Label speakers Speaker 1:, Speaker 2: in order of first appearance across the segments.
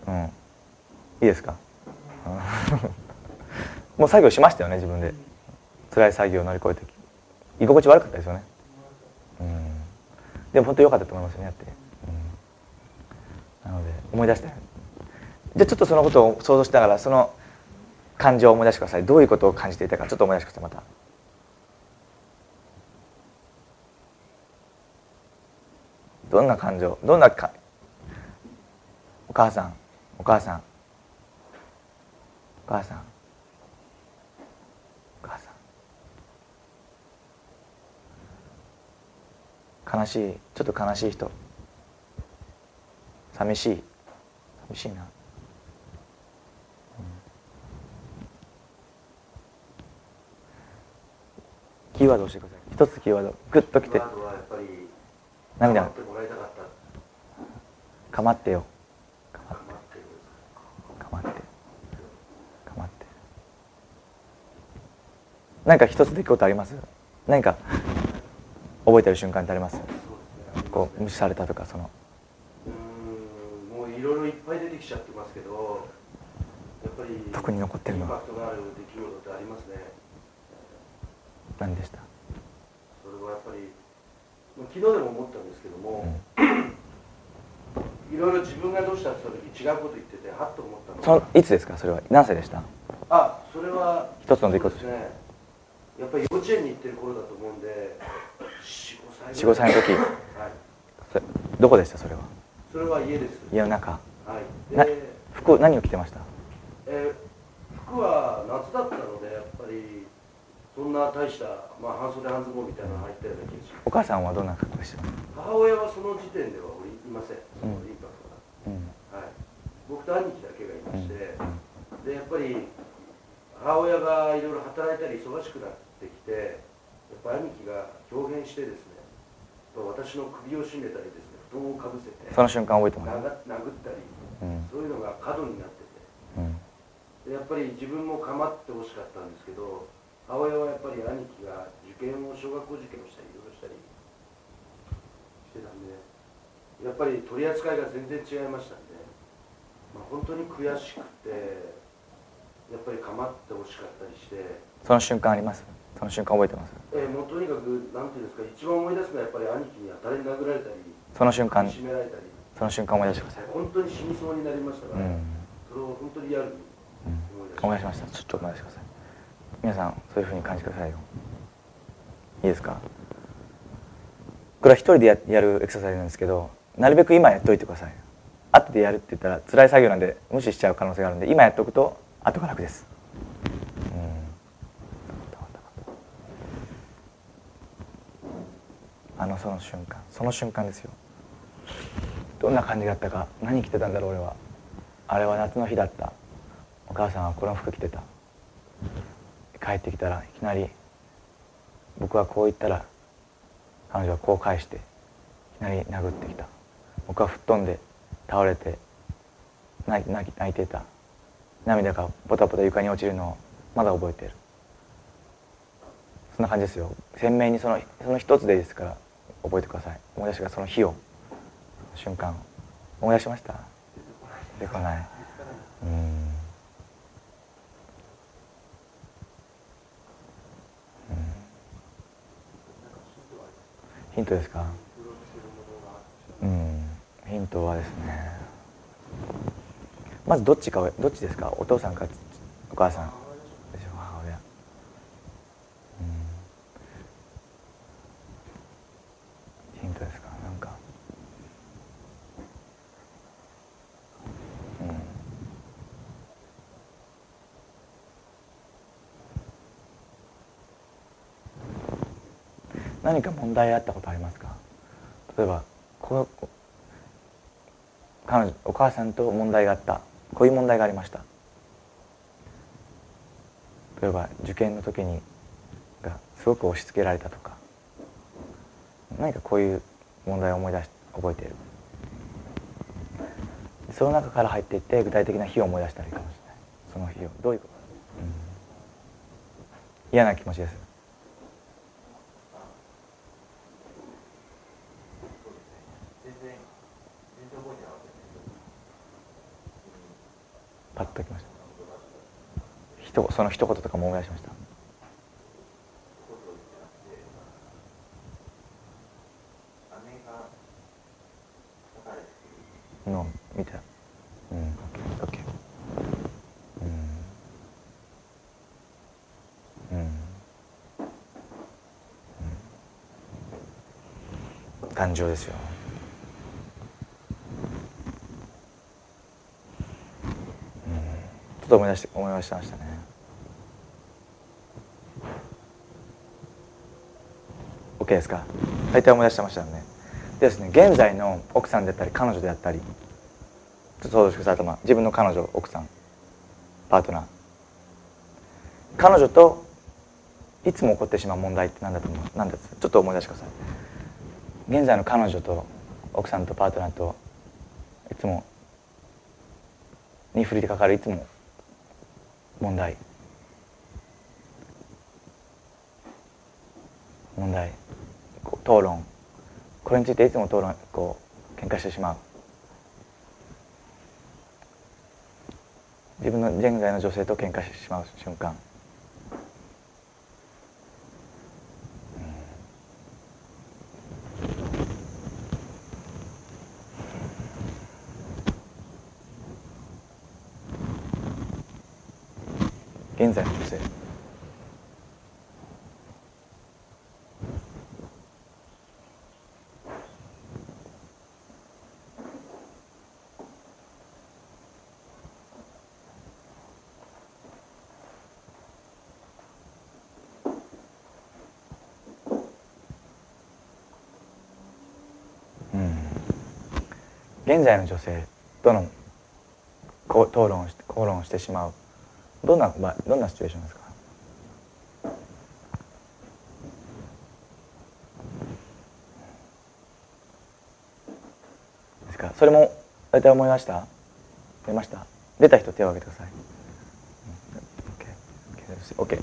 Speaker 1: いいですかもう作業しましたよね、自分で。辛い作業を乗り越えて居心地悪かったですよね。でも本当に良かったと思いますよね、やって。なので思い出して、じゃあちょっとそのことを想像しながらその感情を思い出してください。どういうことを感じていたかちょっと思い出してください。またどんな感情、どんなか、お母さんお母さんお母さんお母さん、悲しい、ちょっと悲しい人、寂しいな、キーワードを教えてください。一つキーワードグッときて。涙、かまってよ、かまって何か一つ出来事あります？何か覚えてる瞬間ってあります？こう無視されたとか、その
Speaker 2: もういろいろいっぱい出てきちゃってますけど、やっぱり
Speaker 1: 特に残ってるのは
Speaker 2: インパクトのある出来事ってありますね。
Speaker 1: 何でした？
Speaker 2: それはやっぱり昨日でも思ったんですけども、いろいろ自分がどうしたって言った時違うこと言っててはっと思ったのが、
Speaker 1: いつですか？それは何歳でした？
Speaker 2: それは
Speaker 1: 一つの出来事
Speaker 2: ですね。やっぱり幼稚園に行ってる頃だと思うんで、
Speaker 1: 4、5歳の時、はい、どこでした？それは。
Speaker 2: それは家です。
Speaker 1: 家の中。
Speaker 2: はい。
Speaker 1: 服何を着てました？
Speaker 2: 服は夏だったのでやっぱりそんな大した、半袖半ズボンみたいなの入ったような気がします。
Speaker 1: お母さんはどんな格好でした？
Speaker 2: 母親はその時点ではいません。そのインパクトが、はい、僕と兄貴だけがいまして、でやっぱり母親がいろいろ働いたり忙しくなってきて、やっぱ兄貴が豹変してですね、私の首を絞めたりですね、布団をかぶせて
Speaker 1: その瞬間覚えてます？
Speaker 2: 殴ったり、そういうのが過度になってて、でやっぱり自分も構ってほしかったんですけど、母親はやっぱり兄貴が小学校受験をしたりいろいろしたりしてたんで、やっぱり取り扱いが全然違いましたんで、本当に悔しくて。やっぱり構ってほしかったりして。
Speaker 1: その瞬間あります？その瞬間覚えてます？
Speaker 2: もうとにかくなんていうんですか、一番思い出すのはやっぱり兄貴に当たり殴られたり、
Speaker 1: その瞬間
Speaker 2: 絞められたり、
Speaker 1: その瞬間思い出してください。
Speaker 2: 本当に死にそうになりましたから、それを本当にリアルに
Speaker 1: 思い出しました。ちょっと思い出してください。皆さんそういうふうに感じてくださいよ。いいですか？これは一人でやるエクササイズなんですけど、なるべく今やっといてください。後でやるって言ったら辛い作業なんで無視しちゃう可能性があるんで、今やっておくと後が楽です。その瞬間ですよ。どんな感じだったか。何着てたんだろう俺は。あれは夏の日だった。お母さんはこの服着てた。帰ってきたらいきなり僕はこう言ったら彼女はこう返していきなり殴ってきた。僕は吹っ飛んで倒れて泣いていた。涙がポタポタ床に落ちるのをまだ覚えている。そんな感じですよ。鮮明にその一つでいいですから覚えてください。思い出してください。その日を、瞬間を思い出しました？出てこない。ヒントですか？ヒントはですね、まずどっちですか？お父さんかお母さんでしょう？母親。ヒントですか？なんか何か問題あったことありますか？例えばお母さんと問題があった。こういう問題がありました。例えば受験の時にすごく押し付けられたとか、何かこういう問題を覚えている。その中から入っていって具体的な日を思い出したらいいかもしれない。その日をどういうこと、嫌な気持ちです。 パッときました。その一言とかも思い出しました。の見た。うん、オッケー。誕生ですよ。ちょっと思い出してましたね。OK ですか。大体思い出してましたよね。でですね、現在の奥さんであったり彼女であったり、ちょっと想像してください。自分の彼女、奥さん、パートナー、彼女といつも起こってしまう問題って何だと思う？何だ？ちょっと思い出してください。現在の彼女と奥さんとパートナーといつもに降りかかるいつも問題、討論、これについていつも喧嘩してしまう。自分の現在の女性と喧嘩してしまう瞬間、現在の女性、現在の女性との討論をしてしまう。どんなシチュエーションですか？それも大体思いました？出ました？出た人手を挙げてください。OK。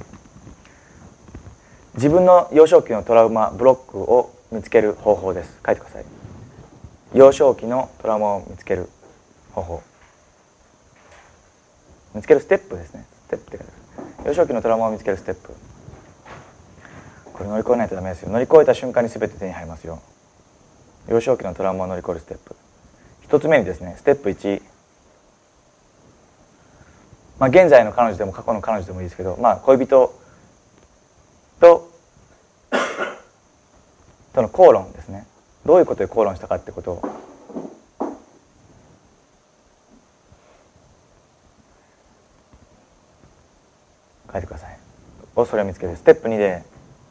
Speaker 1: 自分の幼少期のトラウマブロックを見つける方法です。書いてください。幼少期のトラウマを見つける方法、見つけるステップですね。ステップって書いてください。幼少期のトラウマを見つけるステップ、これ乗り越えないとダメですよ。乗り越えた瞬間に全て手に入りますよ。幼少期のトラウマを乗り越えるステップ、一つ目にですね、ステップ1、現在の彼女でも過去の彼女でもいいですけど、恋人との口論ですね。どういうことで口論したかってことを書いてください。それを見つける。ステップ2で、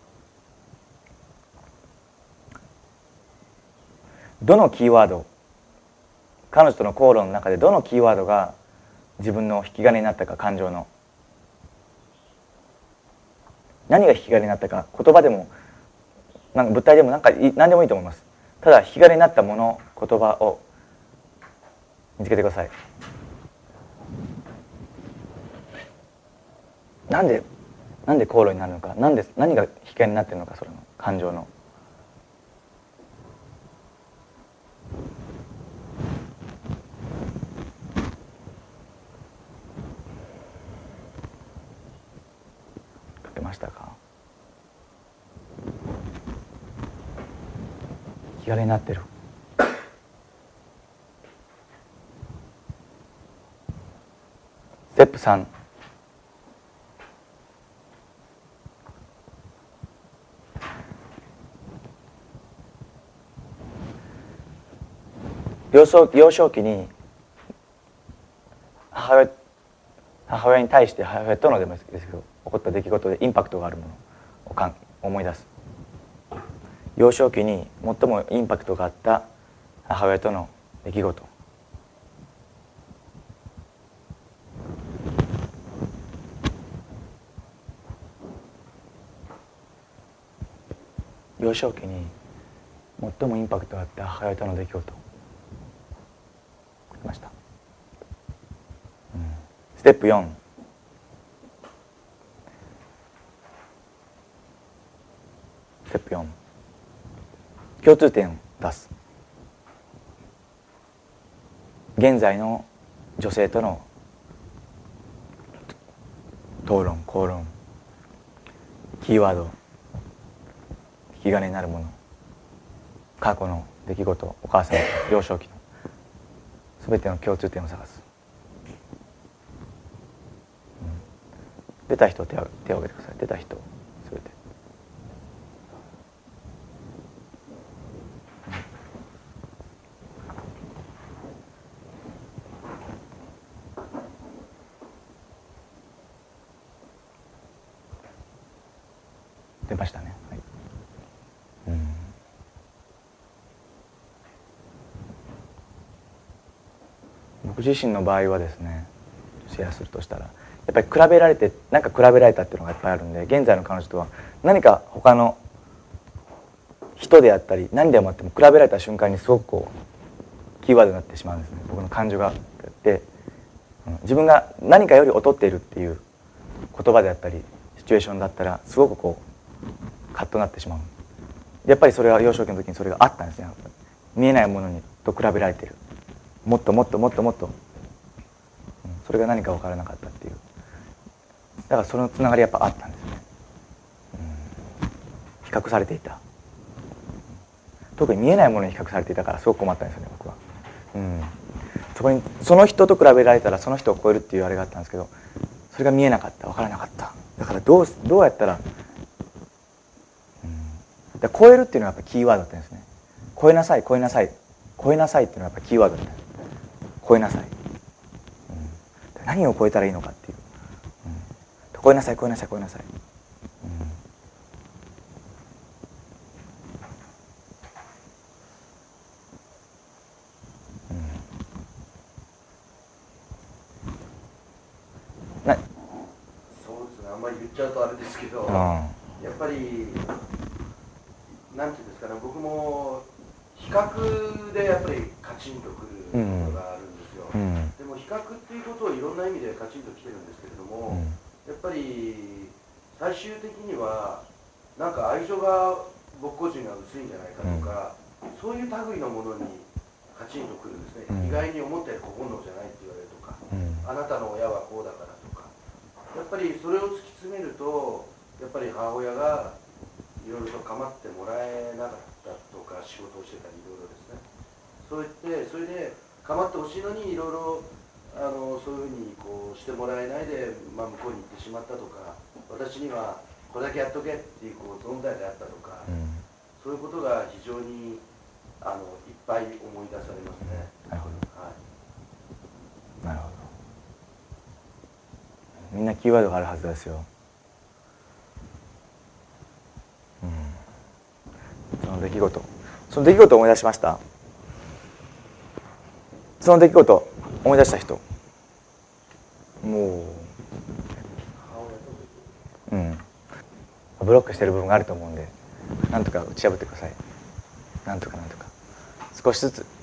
Speaker 1: どのキーワード、彼女との口論の中でどのキーワードが自分の引き金になったか、感情の何が引き金になったか、言葉でも物体でも何でもいいと思います。ただ引き金になったもの、言葉を見つけてください。なんで口論になるのか、何が引き金になっているのか、それの感情の。書けましたか？引き金になってる。ステップ3、幼少期に母親に対して、母親とのでもいいですけど起こった出来事でインパクトがあるものを思い出す。幼少期に最もインパクトがあった母親との出来事、幼少期に最もインパクトがあった母親との出来事ました。ステップ4、ステップ4、共通点を出す。現在の女性との討論、口論、キーワード、引き金になるもの、過去の出来事、お母さんの幼少期の全ての共通点を探す。出た人手を挙げてください。出た人全て。出ましたね。はい。僕自身の場合はですね、シェアするとしたら、やっぱり比べられて、なんか比べられたっていうのがいっぱいあるんで、現在の彼女とは何か他の人であったり何でもあっても比べられた瞬間にすごくこうキーワードになってしまうんですね。僕の感情があって、自分が何かより劣っているっていう言葉であったりシチュエーションだったらすごくこうカッとなってしまう。やっぱりそれは幼少期の時にそれがあったんですね。見えないものにと比べられている、もっともっともっともっと、それが何か分からなかったっていう、だからそのつながりやっぱあったんですね。比較されていた、特に見えないものに比較されていたからすごく困ったんですよね、僕は。そこにその人と比べられたらその人を超えるっていうあれがあったんですけど、それが見えなかった、分からなかった。だからどうやったら、超えるっていうのがやっぱキーワードだったんですね。超えなさい超えなさい超えなさいっていうのがやっぱキーワードだったんです。超えなさい、何を超えたらいいのかっていう、超えなさい超えなさい超えなさい、
Speaker 2: そうですね、あんまり言っちゃうとあれですけど、やっぱりなんていうんですかね、僕も比較でやっぱりカチンとくることがあるんですよ。でも比較っていうことをいろんな意味でカチンときてるんですけれども、やっぱり最終的にはなんか愛情が僕個人が薄いんじゃないかとか、そういう類のものにカチンとくるんですね。意外に思ったより小煩悩じゃないって言われるとか、あなたの親はこうだからとか、やっぱりそれを突き詰めると、やっぱり母親がいろいろと構ってもらえなかったとか、仕事をしてたりいろいろですね、そう言ってそれで構ってほしいのにいろいろそういうふうにこうしてもらえないで、向こうに行ってしまったとか、私にはこれだけやっとけっていう存在であったとか、そういうことが非常にいっぱい思い出されますね。
Speaker 1: なるほど、
Speaker 2: はい、
Speaker 1: なるほど。みんなキーワードがあるはずですよ。その出来事を思い出しました。その出来事思い出した人、もうブロックしてる部分があると思うんで、なんとか打ち破ってください。なんとか少しずつ